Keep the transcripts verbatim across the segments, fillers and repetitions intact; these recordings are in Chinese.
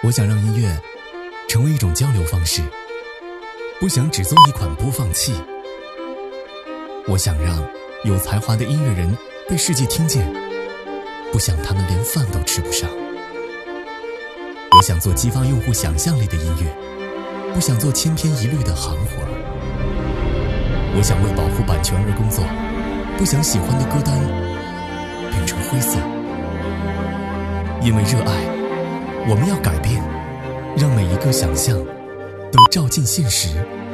我想让音乐成为一种交流方式，不想只做一款播放器。我想让有才华的音乐人被世界听见，不想他们连饭都吃不上。我想做激发用户想象力的音乐，不想做千篇一律的行活儿。我想为保护版权而工作，不想喜欢的歌单变成灰色。因为热爱，我们要改变，让每一个想象都照进现实。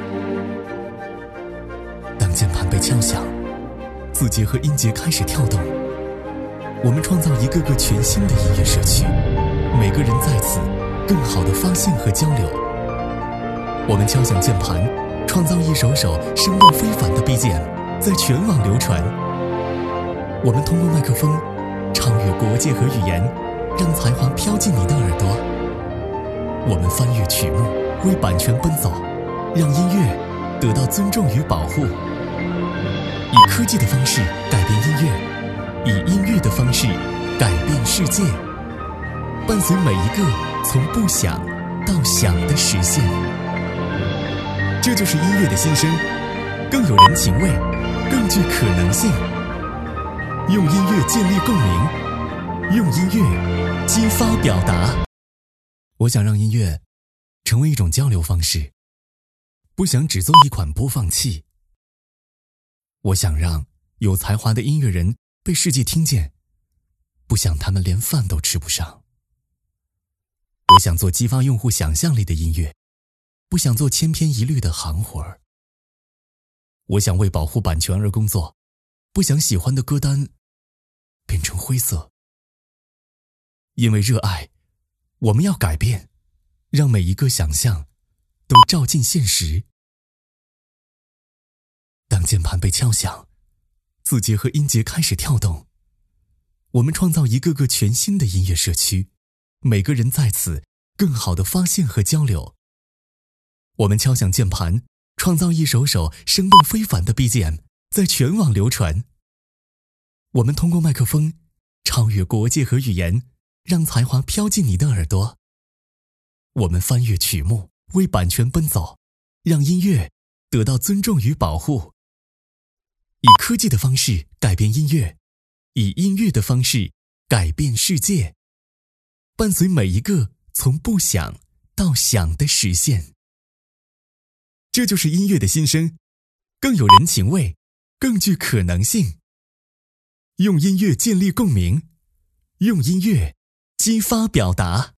当键盘被敲响，字节和音节开始跳动，我们创造一个个全新的音乐社区，每个人在此更好地发现和交流。我们敲响键盘，创造一首首声浪非凡的 B G M， 在全网流传。我们通过麦克风超越国界和语言，让才华飘进你的耳朵。我们翻越曲目，为版权奔走，让音乐得到尊重与保护。以科技的方式改变音乐，以音乐的方式改变世界，伴随每一个从不想到想的实现。这就是音乐的新生，更有人情味，更具可能性。用音乐建立共鸣，用音乐激发表达。我想让音乐成为一种交流方式，不想只做一款播放器。我想让有才华的音乐人被世界听见，不想他们连饭都吃不上。我想做激发用户想象力的音乐，不想做千篇一律的行活儿。我想为保护版权而工作，不想喜欢的歌单变成灰色。因为热爱，我们要改变，让每一个想象都照进现实。当键盘被敲响，字节和音节开始跳动，我们创造一个个全新的音乐社区，每个人在此更好地发现和交流。我们敲响键盘，创造一首首声动非凡的 B G M， 在全网流传。我们通过麦克风超越国界和语言，让才华飘进你的耳朵。我们翻越曲目，为版权奔走，让音乐得到尊重与保护。以科技的方式改变音乐，以音乐的方式改变世界，伴随每一个从不想到想的实现。这就是音乐的新生，更有人情味，更具可能性。用音乐建立共鸣，用音乐激发表达。